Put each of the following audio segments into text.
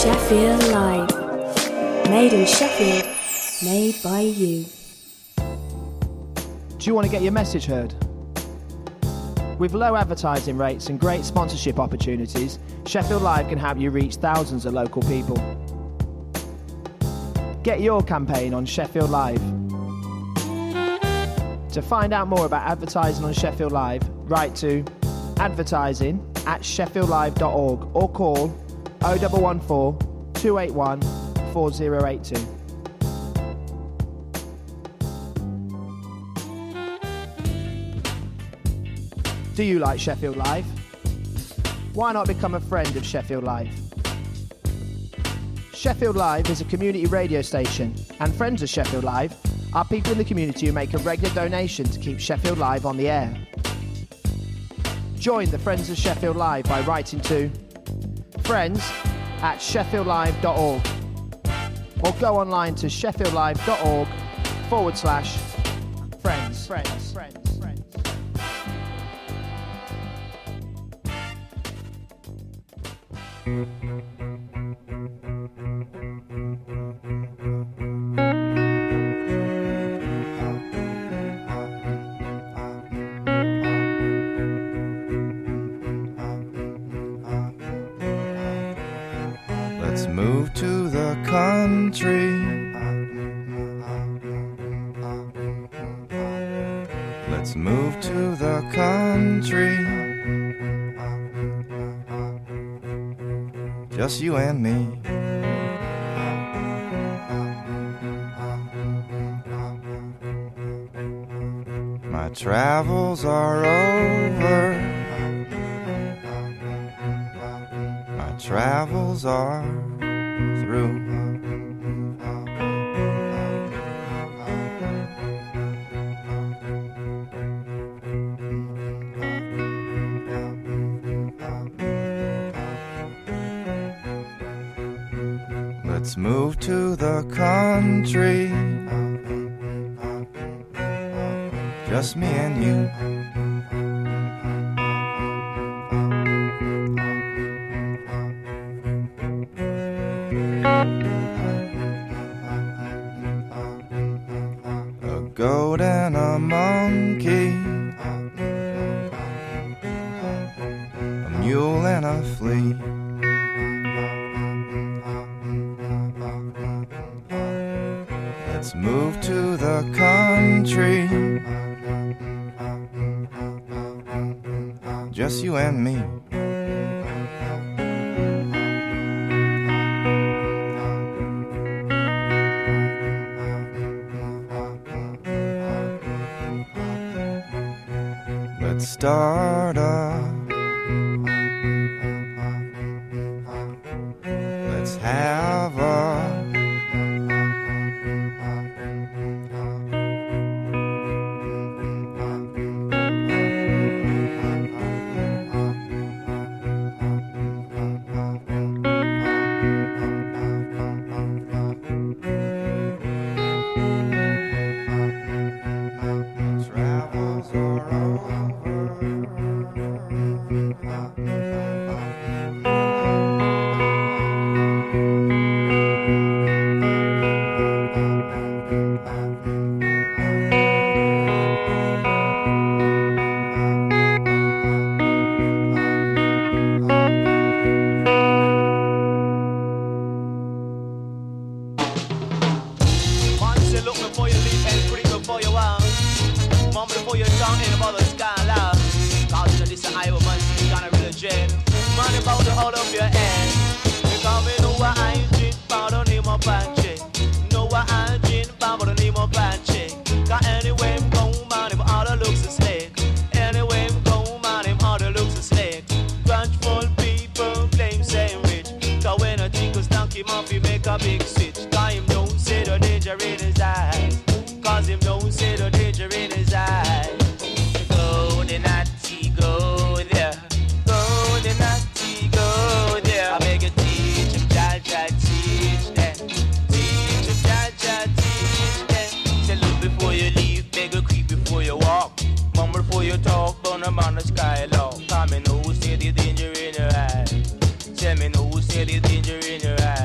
Sheffield Live. Made in Sheffield, made by you. Do you want to get your message heard? With low advertising rates and great sponsorship opportunities, Sheffield Live can help you reach thousands of local people. Get your campaign on Sheffield Live. To find out more about advertising on Sheffield Live, write to advertising@sheffieldlive.org or call 0114 281 4082. Do you like Sheffield Live? Why not become a friend of Sheffield Live? Sheffield Live is a community radio station, and friends of Sheffield Live are people in the community who make a regular donation to keep Sheffield Live on the air. Join the Friends of Sheffield Live by writing to friends@sheffieldlive.org or go online to sheffieldlive.org/friends. Let's move to the country. Let's move to the country. Just you and me. My travels are over. My travels are through. Let's move to the country. Just me and you. A goat and a monkey, a mule and a flea. Let's move to the country. Just you and me. Let's start up. Let's have a Tell me no, say the danger in your eyes.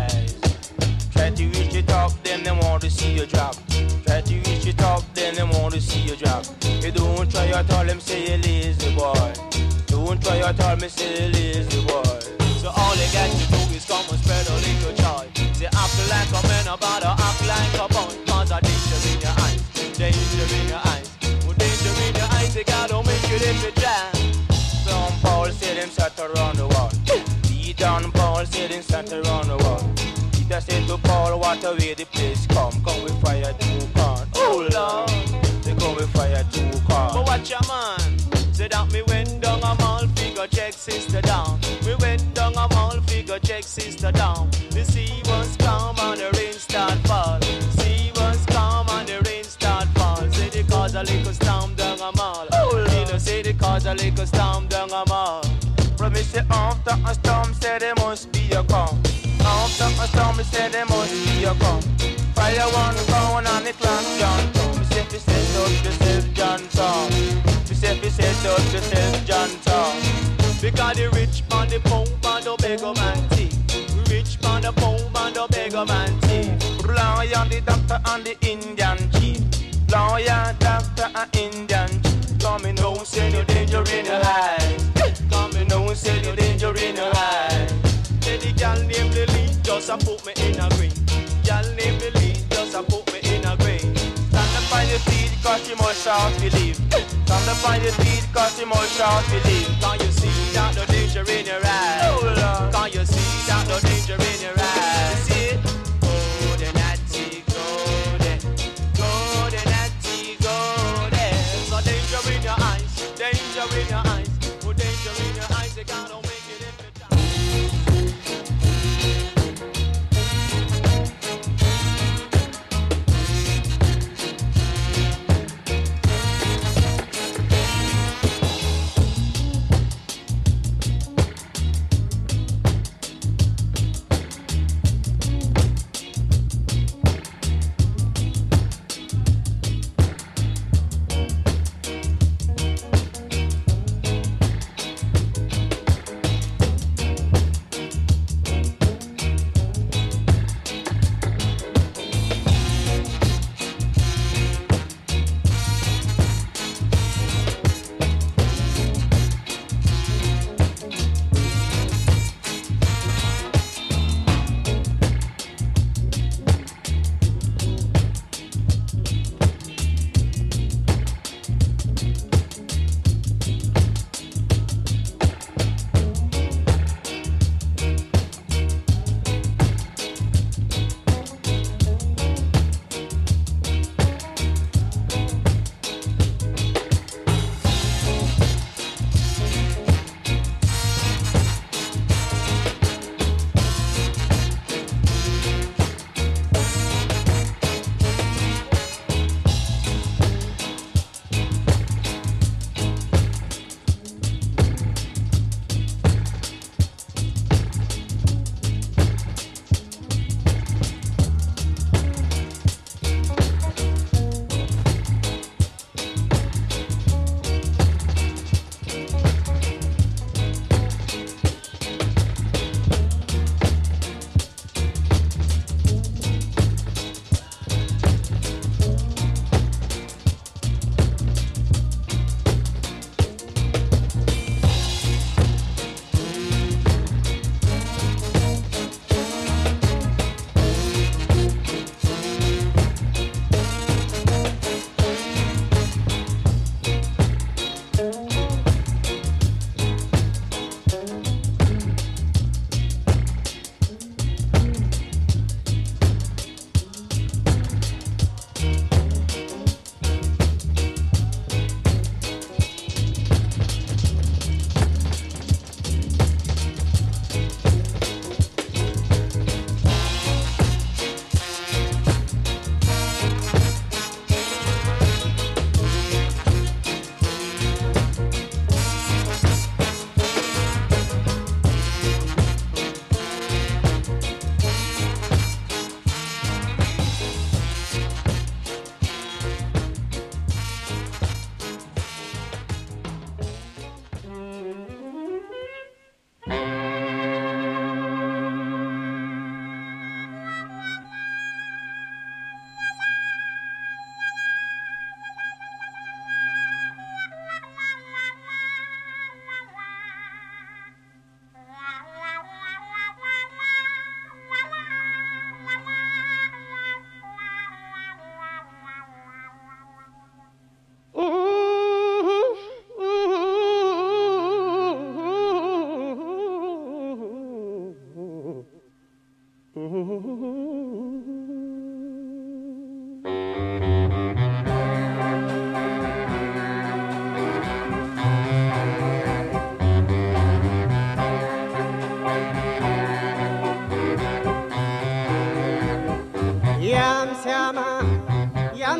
at all, him say you lazy boy. Don't try at all, me say you lazy boy. So all you got to do is come and spread a little joy. Say act like a man, about to act like a boy. Cause a danger in your eyes, danger in your eyes. Well, danger in your eyes, they gotta make it if you try. John Paul said him sat around the wall. John Paul said him sat around the wall. Peter said to Paul, what a way the place come. Come with fire two corn. Oh Lord, they come with fire two corn. But watch your man. Say that me went down a mall, figure check sister down. We went down a mall, figure check sister down. The sea was calm and the rain start fall. Sea was calm and the rain start fall. Say they cause a little storm down a mall. You know say they cause a little storm down a mall. Promise say after a storm, say there must be a calm. After a storm, say there must be a calm. Fire one gone and it lands John Tom. Me say fi set up yourself John Tom. Me say fi set up yourself John Tom. Because the rich man the poor man the beggar man thief. Rich man the poor man the beggar man thief. Lawyer the doctor and the Indian chief. Lawyer, doctor and Indian chief. Come in home, say the danger in your life. Come in home, say the danger in your life. Say the girl named Lily just a put me in a grave. Girl named Lily just a put me in a grave. Stand up on your feet cause she must short believe. Stand up on your feet cause she must short believe. Can you see that the danger in your eyes? Oh Lord. Can you see that the danger in your eyes? See it? Go the natty, go there. Go the natty, go there. So danger in your eyes, danger in your eyes. Oh danger in your eyes, they can't make it if you try.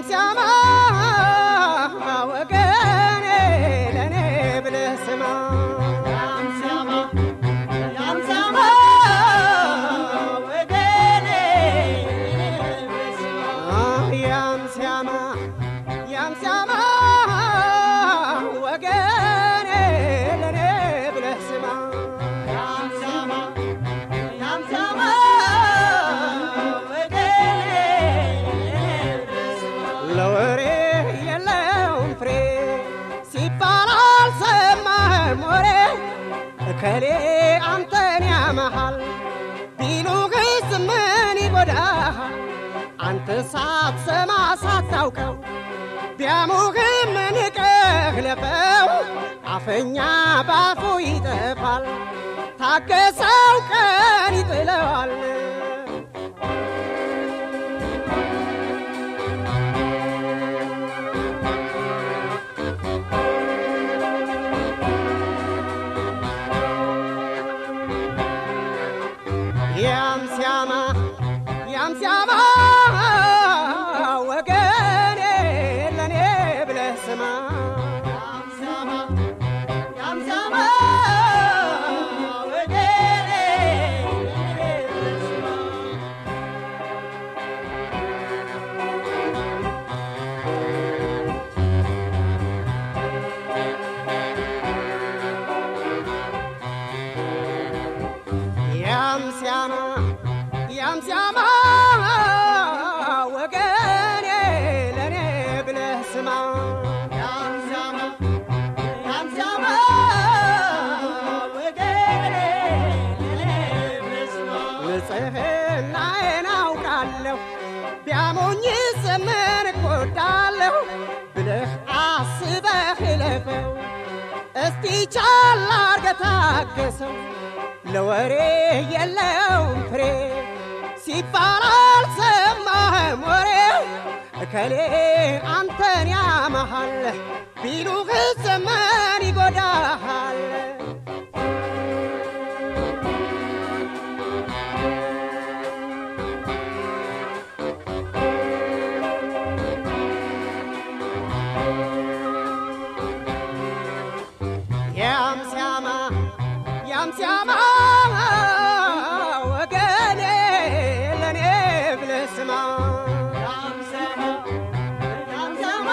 ያምሲያማ ወገኔ ለኔ ብለህ ስማ ያምሲያማ ያምሲያማ ወገኔ ያምሲያማ ያምሲያማ ወገኔ ለኔ ብለህ ስማ ያምሲያማ ያምሲያማ ለወሬ የለውም ፍሬ ሲባል አልሰማህም ወሬ እከሌ አንተን ያመሃል ቢሉህስ ምን ይጎዳሃል አንተ ሳትሰማ ሳታውቀው ቢያሙህም ንቀህ ለፈው አፈኛ ባፉ ይጠፋል ታገሰው ቀን ይጥለዋል ያምሲያማ ያምሲያማ ወገኔ ለኔ ብለህ ስማ ያምሲያማ ያምሲያማ ወገኔ ለኔ ብለህ ስማ ያምሲያማ ያምሲያማ ወገኔ ለኔ ብለህ ስማ ያምሲያማ ያምሲያማ ወገኔ ለኔ ብለህ ስማ ንጽሕናዬን አውቃለሁ ቢያሞኝስ ምን እጎዳለሁ ብለህ አስበህ እለፈው እስቲ ቻል አርገህ ታገሰው ለወሬ የለውም ፍሬ ሲባል አልሰማህም ወሬ እከሌ አንተን ያመሃል ቢሉህስ ምን ይጎዳሃል ያምሲያማ ያምሲያማ ወገኔ ለኔ ብለህ ስማ ያምሲያማ ያምሲያማ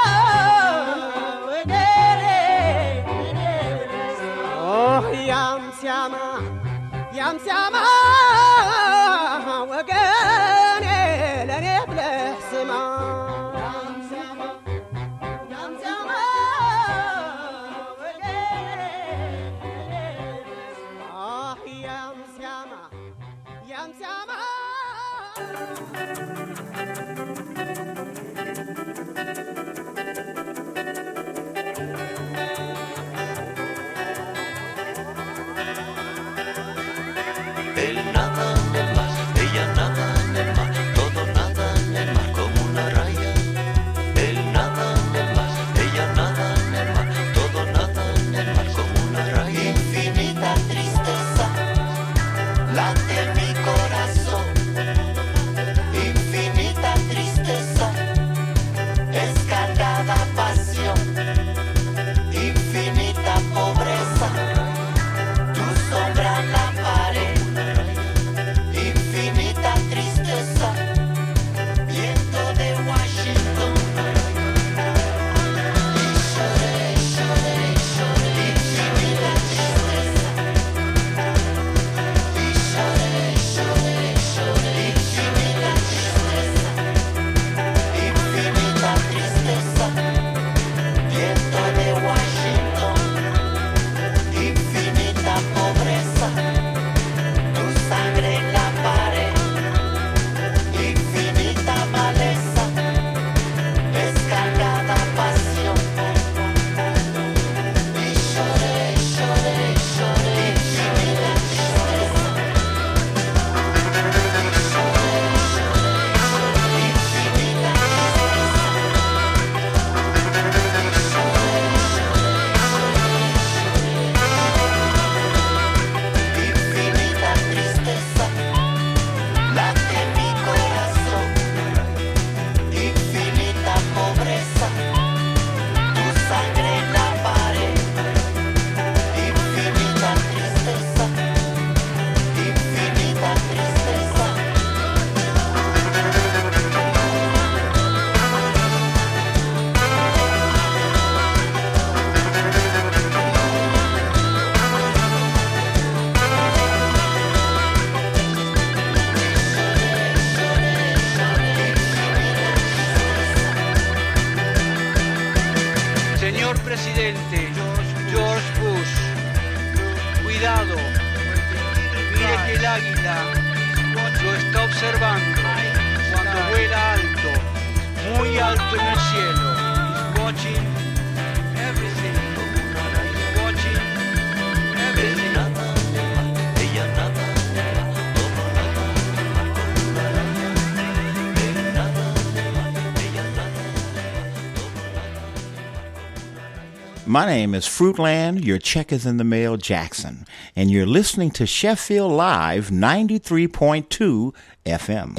ወገኔ ለኔ ብለህ ስማ ያምሲያማ ያምሲያማ ወገኔ ለኔ ብለህ ስማ ያምሲያማ ያምሲያማ ያምሲያማ Él nada en el mar, ella nada en el mar, todo nada en el mar como una raya. Él nada en el mar, ella nada en el mar, todo nada en el mar como una raya. Infinita tristeza late mi corazón, infinita observando cuando vuela alto, muy alto en el cielo. He's watching everything. He's watching everything. Ella nada en el mar, todo nada en el mar como una araña. Él nada en el mar, ella nada en el mar, todo nada en el mar como una araña. My name is Fruitland, your check is in the mail, Jackson, and you're listening to Sheffield Live 93.2 FM.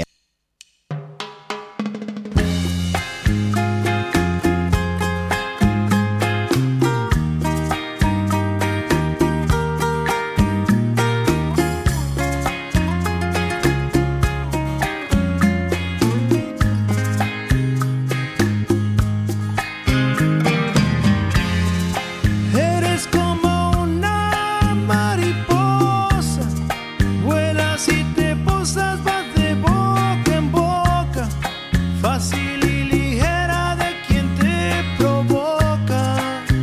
Eres como una mariposa, vuelas y te posas, vas de boca en boca, fácil y ligera de quien te provoca.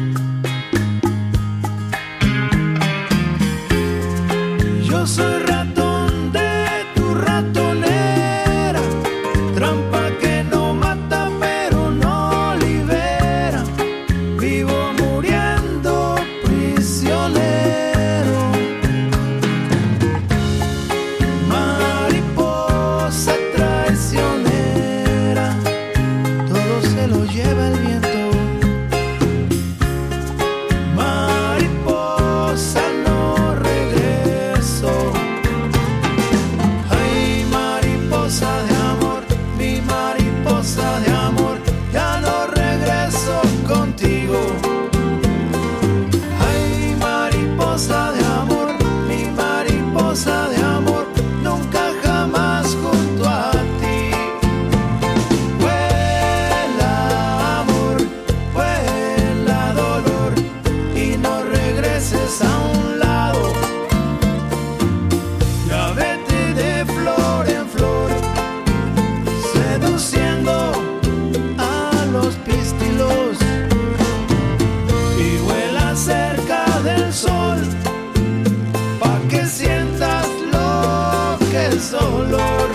Yo soy ratón de tu ratonera, trampa que no mata pero no libera. Vivo muriendo prisionero. Mariposa traicionera, todo se lo lleva el viento. Mariposa no regreso. Ay, mariposa de amor, mi mariposa de amor, ya no regreso contigo. Ay, mariposa de amor, mi mariposa de amor, nunca jamás junto a ti. Vuela amor, vuela dolor, y no regreses a un lado. Ya vete de flor en flor, seduciendo a los pistilos. Y vuela cerca del sol, pa' que sientas lo que es dolor.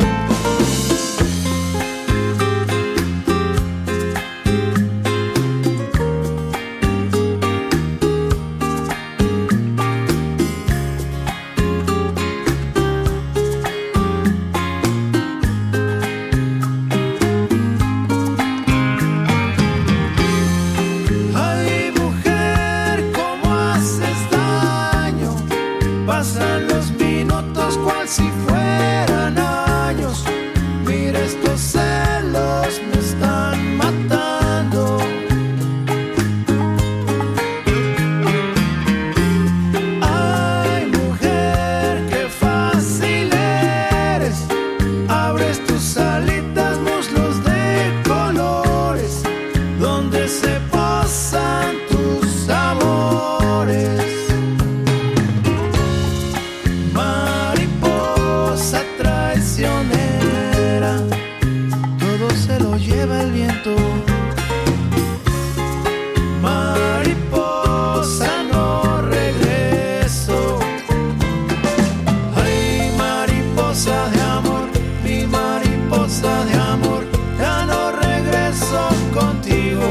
Ay, mujer, cómo haces daño. Pasan los minutos cual si fueran años. Mira, estos celos me están matando. Ay, mujer, qué fácil eres. Abres tus alitas, muslos de colores, donde se posan tus amores. Mariposa traicionera, todo se lo lleva el viento. Mariposa no regreso. Ay, mariposa de amor, mi mariposa de amor, ya no regreso contigo.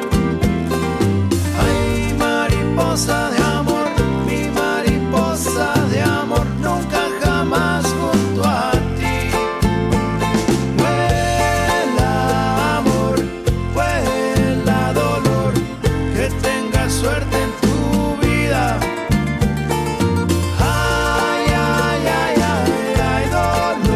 Ay, mariposa de amor, mi mariposa de amor, nunca jamás junto a ti. Vuela amor, vuela dolor, que tengas suerte en tu vida. Ay, ay, ay, ay, ay, dolor.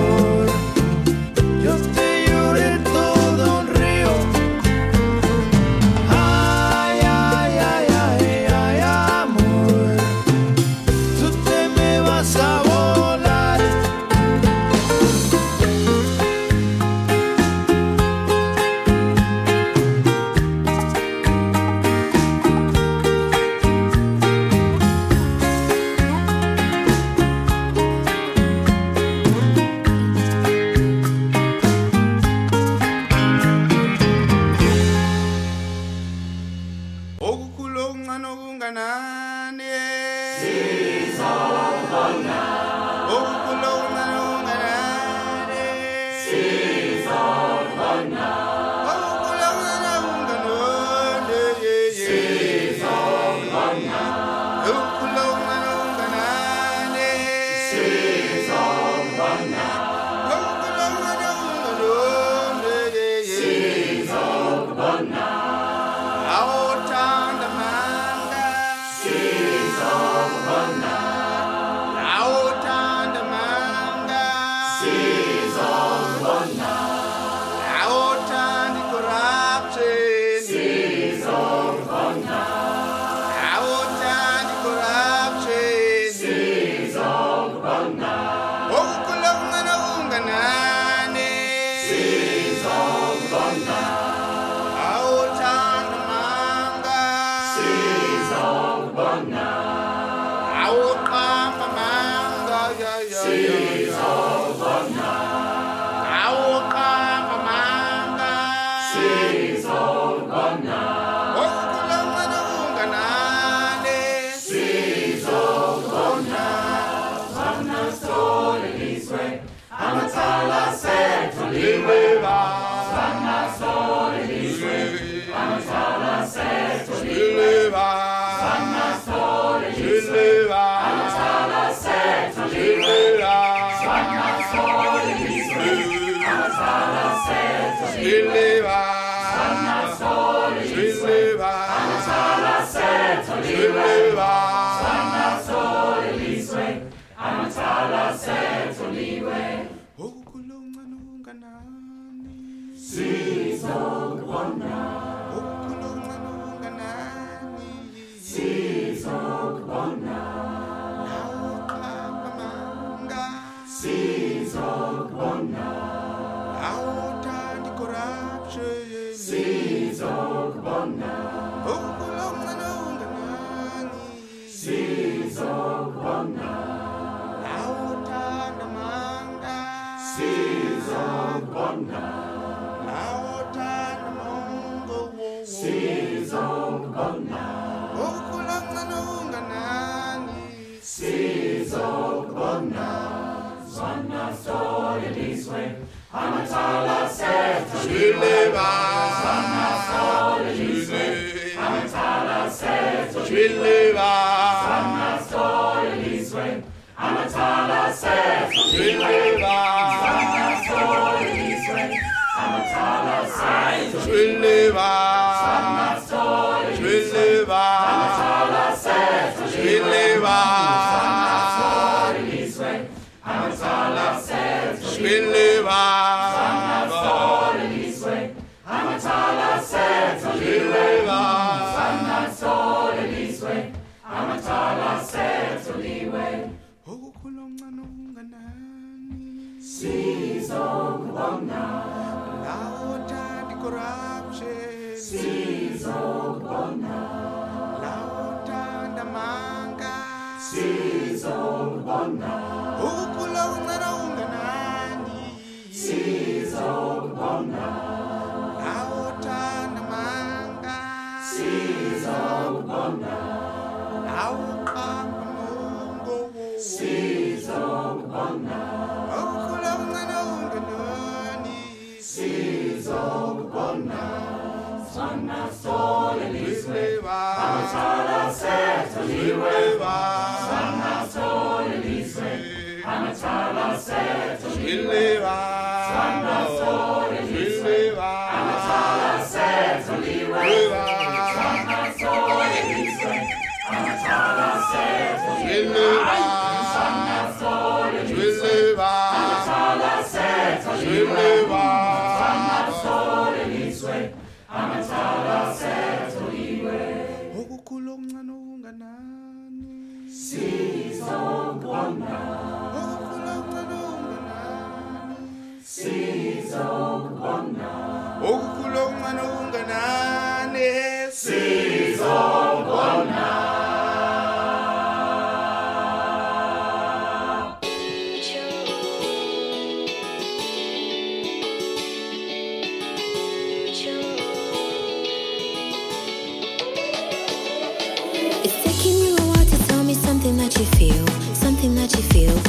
It's taking you a while to tell me something that you feel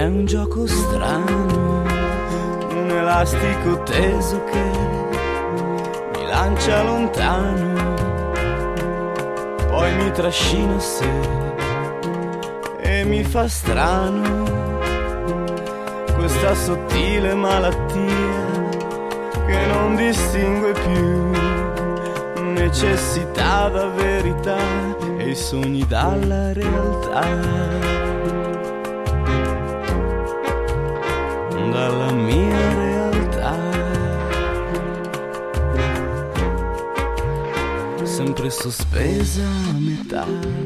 È un gioco strano, un elastico teso che mi lancia lontano, poi mi trascina a sé e mi fa strano questa sottile malattia che non distingue più necessità da verità e i sogni dalla realtà. Dalla mia realtà, sempre sospesa a metà.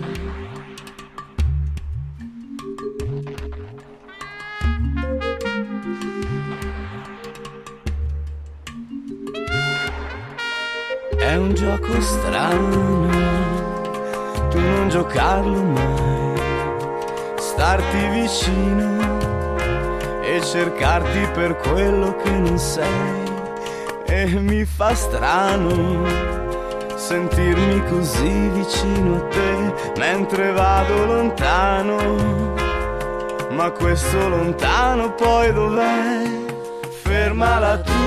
È un gioco strano, tu non giocarlo mai, starti vicino e cercarti per quello che non sei. E mi fa strano sentirmi così vicino a te mentre vado lontano, ma questo lontano poi dov'è? Fermala tu,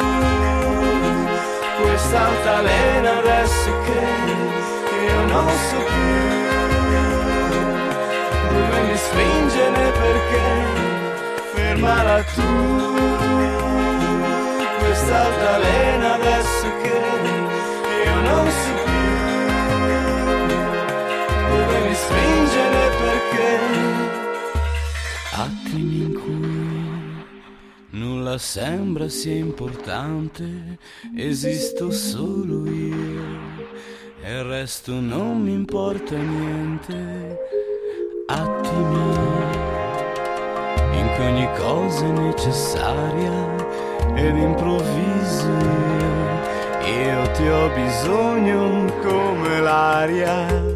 questa altalena adesso che io non so più dove mi spingere, perché fermala tu, questa altalena adesso che io non so più dove mi spingere, perché attimi in cui nulla sembra sia importante, esisto solo io e il resto non mi importa niente. Attimi in cui ogni cosa è necessaria ed improvviso io ti ho bisogno come l'aria.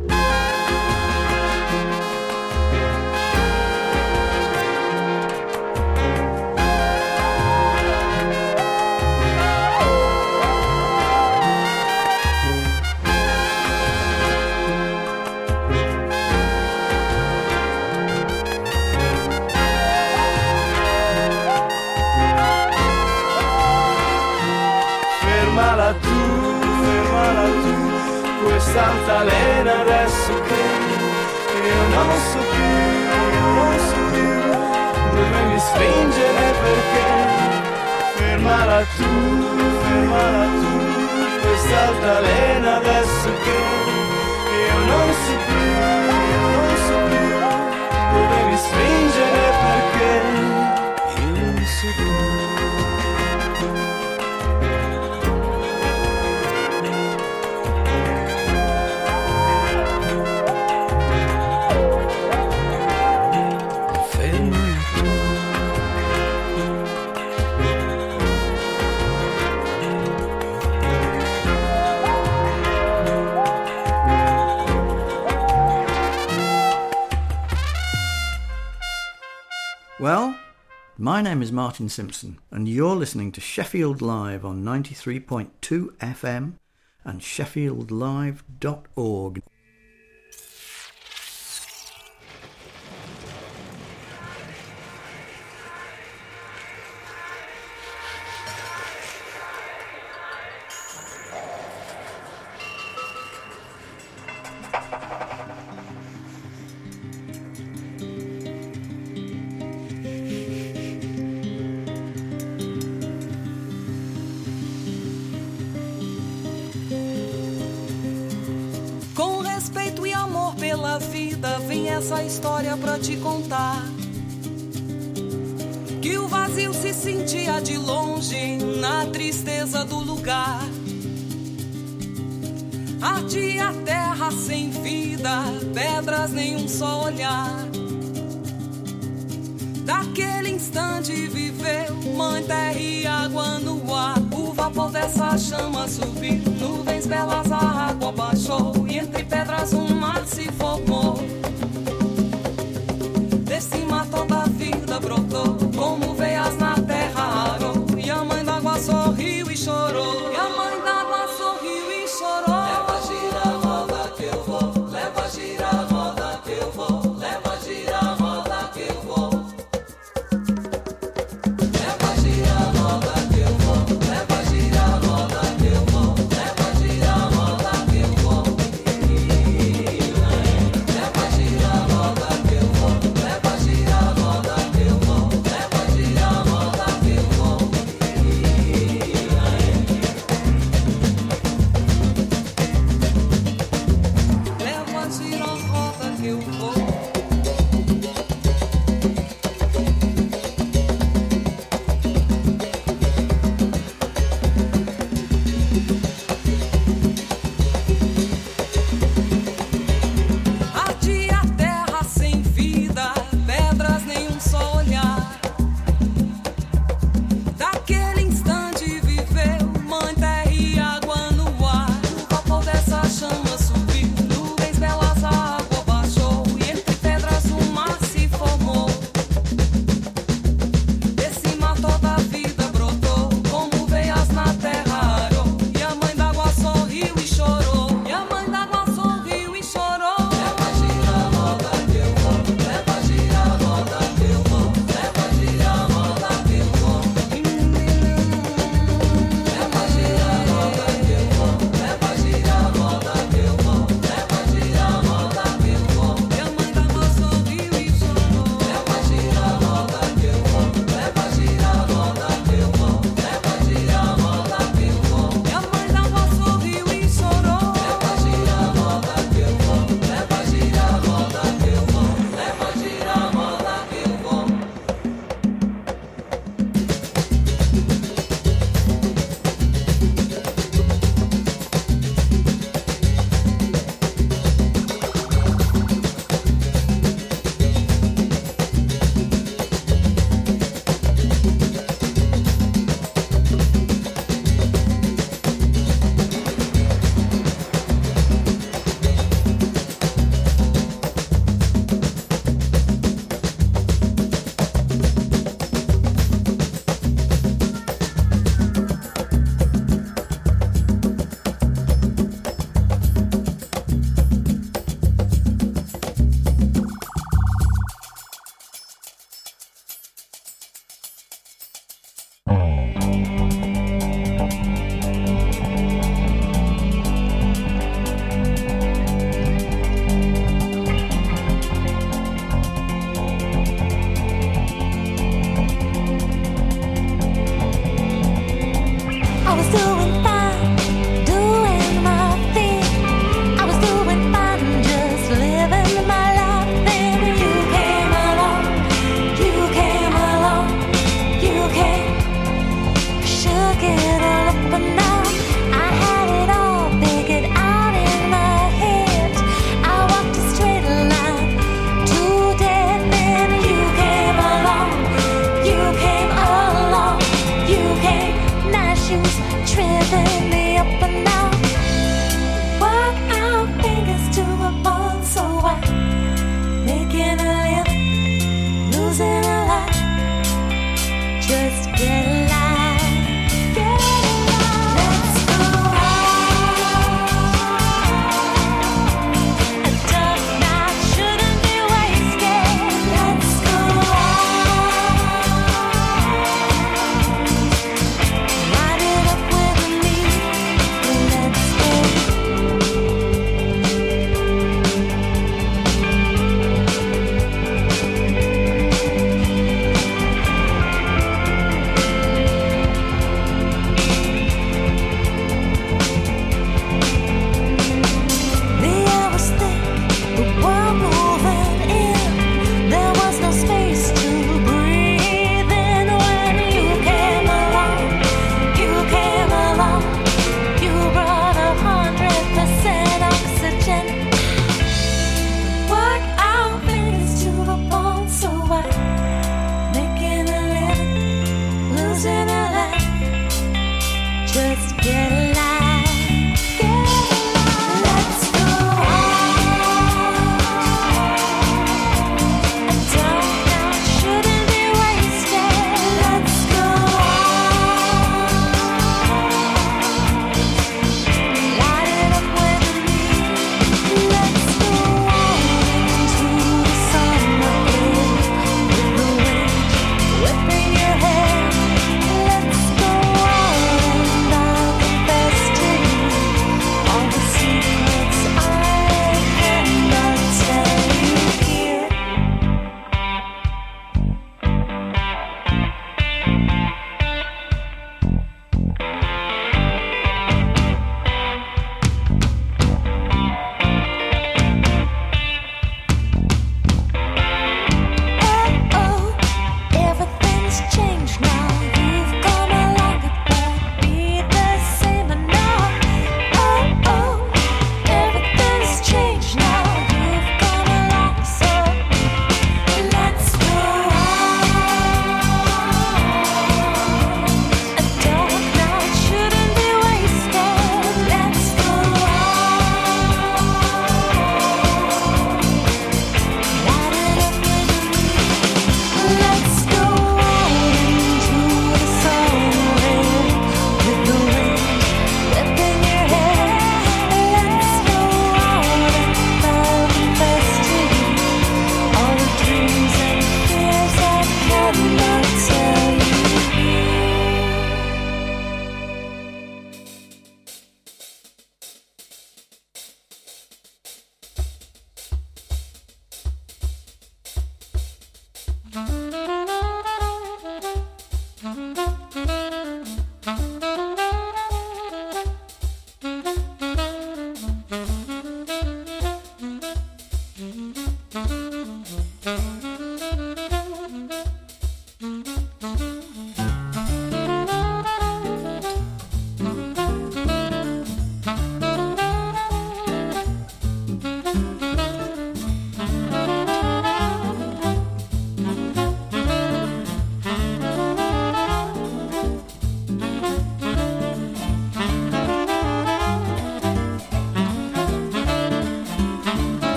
Fermala tu, questa altalena adesso che io non so più dove mi spingere, perché fermala tu, questa altalena adesso che io non so più dove mi spingere, perché io non so più. Well, my name is Martin Simpson, and you're listening to Sheffield Live on 93.2 FM and sheffieldlive.org. Vem essa história pra te contar, que o vazio se sentia de longe na tristeza do lugar. Ardia a terra sem vida, pedras nenhum só olhar. Daquele instante viveu mãe terra e água no ar. O vapor dessa chama subiu, nuvens belas a água baixou, e entre pedras um mar se formou. Desse mar toda a vida brotou, como veias na terra arou, e a mãe d'água sorriu e chorou. E a mãe d'água sorriu e chorou. Leva gira a roda que eu vou, leva gira a roda que eu vou, leva gira a roda que eu vou.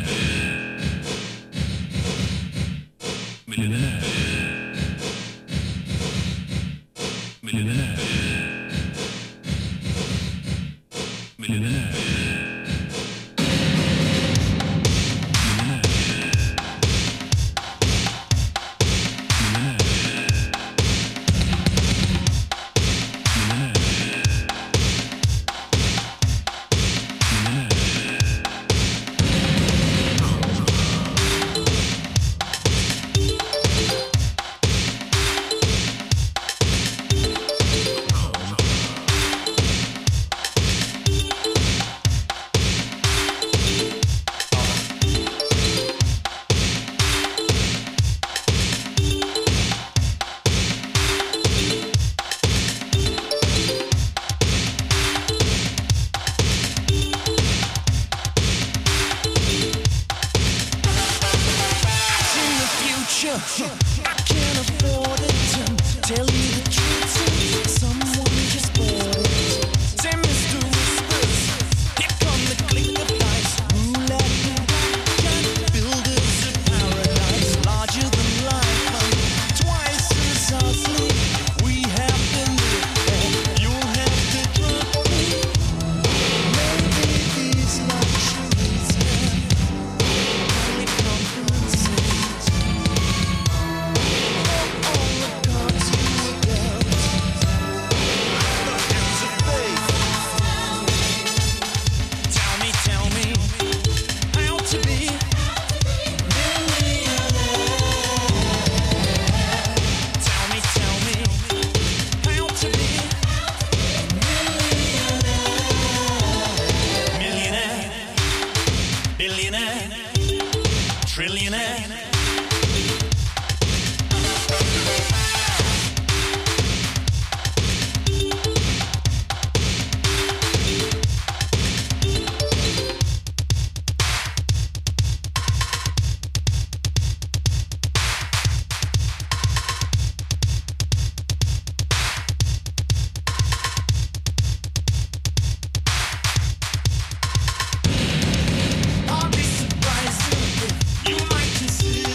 I'll be surprised if you might consider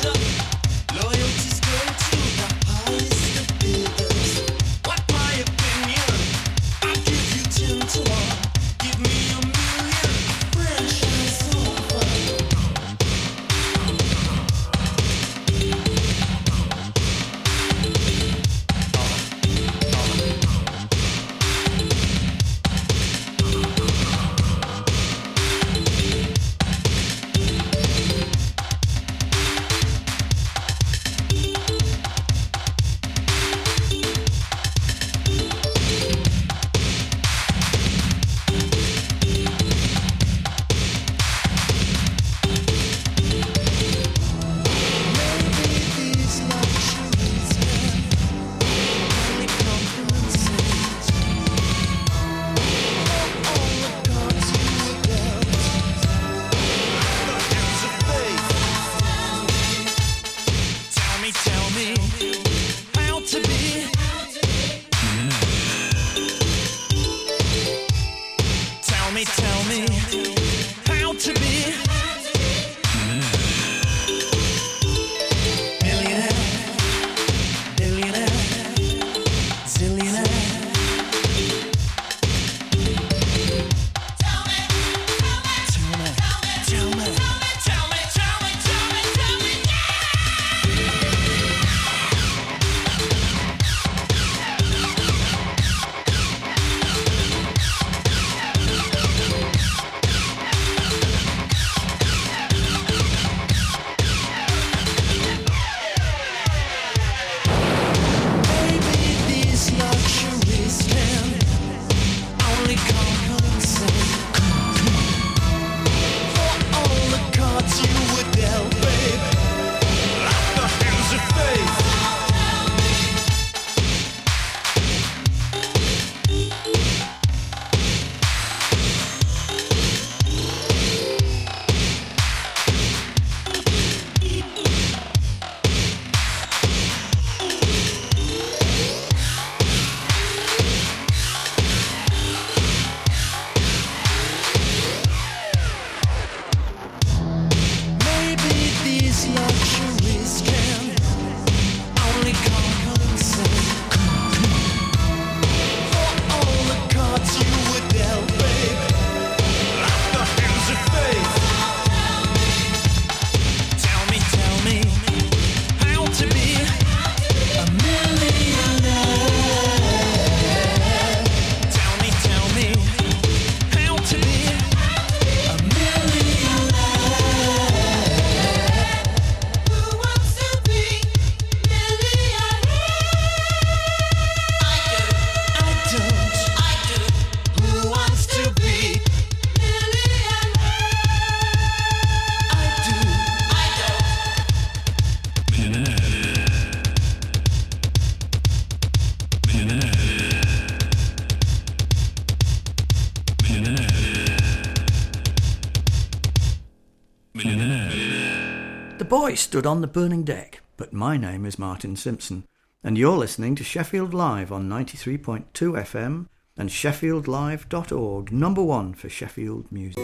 boy stood on the burning deck, but my name is Martin Simpson, and you're listening to Sheffield Live on 93.2 FM and sheffieldlive.org, number one for Sheffield music.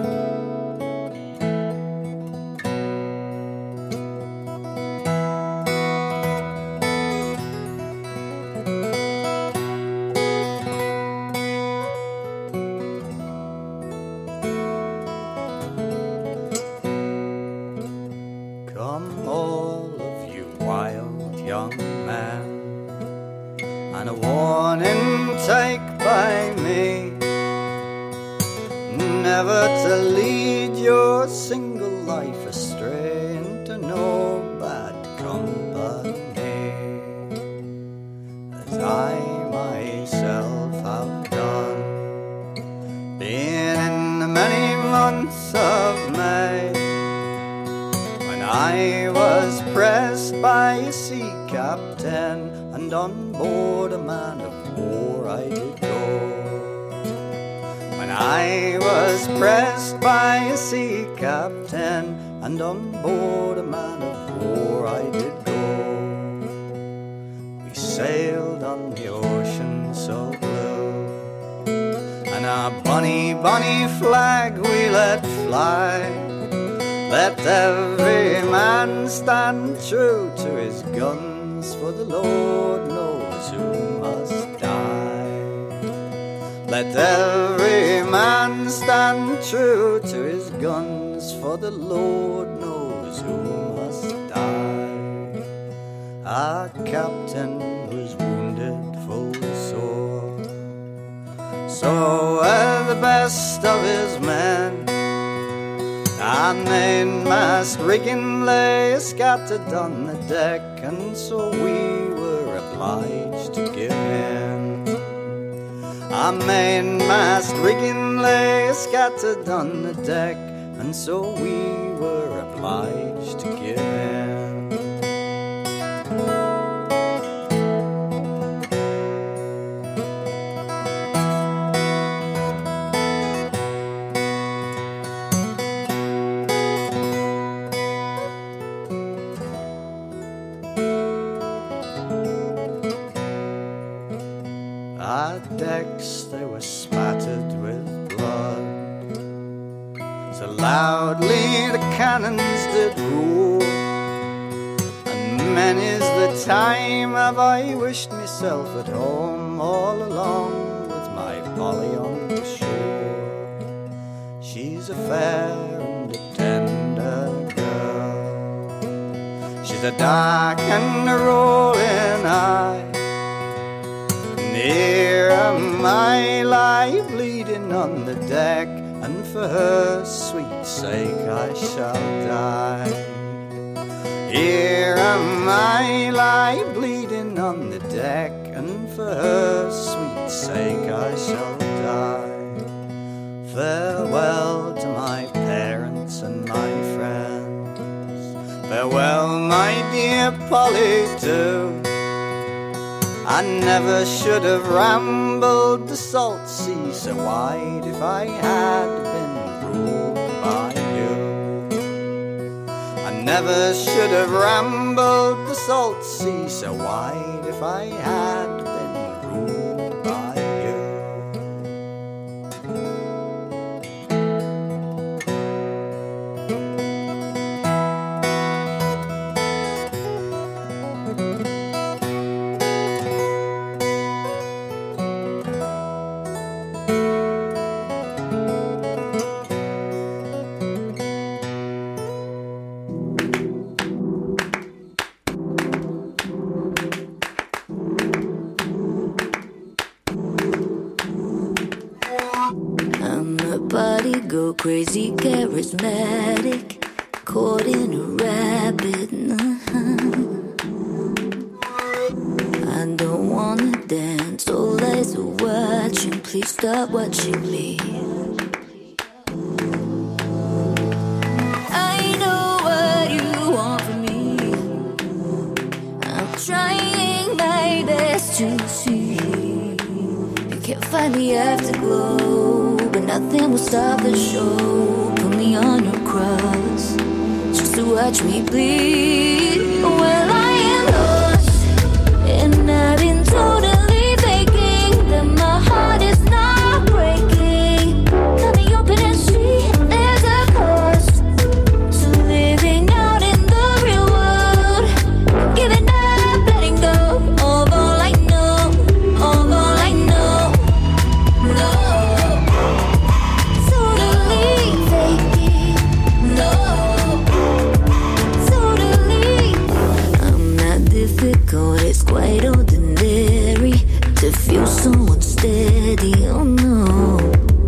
And on board a man of war I did go. We sailed on the ocean so blue, and our bonny, bonny flag we let fly. Let every man stand true to his guns, for the Lord knows who must die. Let every man stand true to his guns, for the Lord knows who must die. Our captain was wounded full sore, so were the best of his men. Our mainmast rigging lay scattered on the deck, and so we were obliged to give in. Our mainmast rigging lay scattered on the deck, and so we were obliged to give in. Our decks, they were spattered with blood, so loudly the cannons did roar. And many's the time have I wished myself at home, all along with my Polly on the shore. She's a fair and a tender girl, she's a dark and a rolling eye. Here am I lie bleeding on the deck, and for her sweet sake I shall die. Here am I lie bleeding on the deck, and for her sweet sake I shall die. Farewell to my parents and my friends, farewell my dear Polly too. I never should have rambled the salt sea so wide if I had been ruled by you. I never should have rambled the salt sea so wide if I had been ruled by you. Go crazy, charismatic, caught in a rapid. I don't wanna dance, all eyes are watching. Please stop watching me. I know what you want from me. I'm trying my best to see. You can't find the afterglow, but nothing will stop the show. Put me on your cross, just to watch me bleed. Well, I am lost, and I've been totally faking that my heart is not breaking. On the open street, there's a cost to living out in the real world. Giving up, letting go of all I know, of all I know. No, totally faking. No, totally. I'm not difficult, it's quite ordinary to feel so unsteady. Oh no.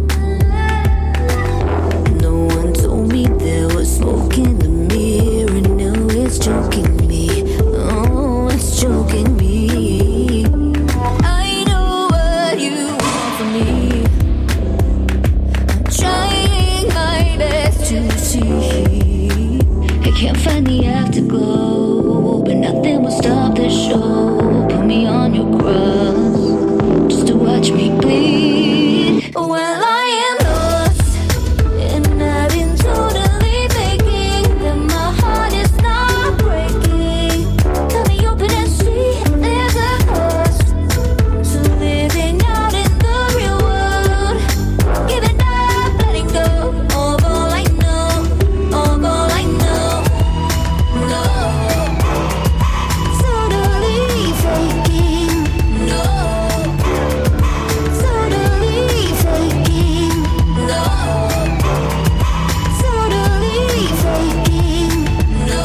No one told me there was smoke in the mirror. Now it's choking me. Oh, it's choking me. I know what you want from me. I'm trying my best to see. I can't find the afterglow, but nothing will stop the show. Put me on your cross just to watch me bleed. Well, I am lost, and I've been totally faking that my heart is not breaking. On the open street, there's a cost to living out in the real world. Giving up, letting go of all I know, of all I know. No, totally faking. No, totally faking. No, totally faking. No.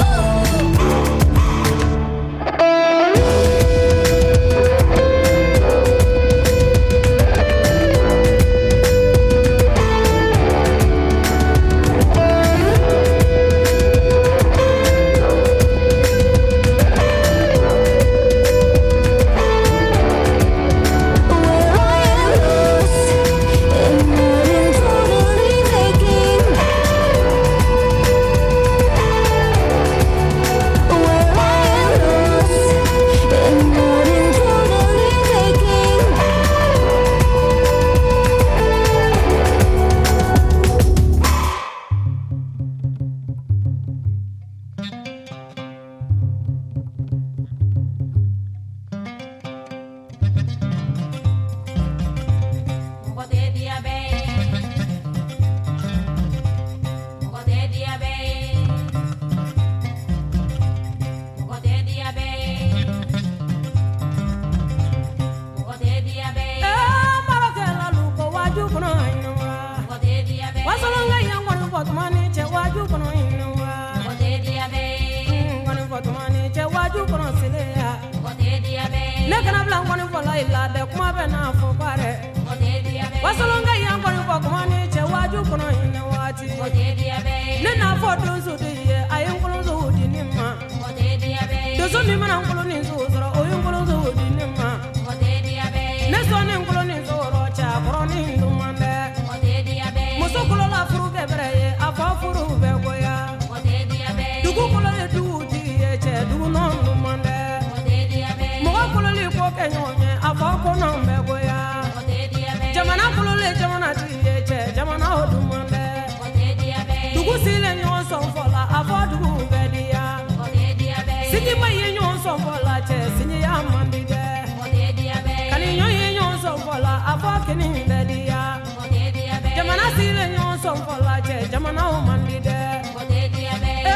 Dugu sile nyo son fola avodu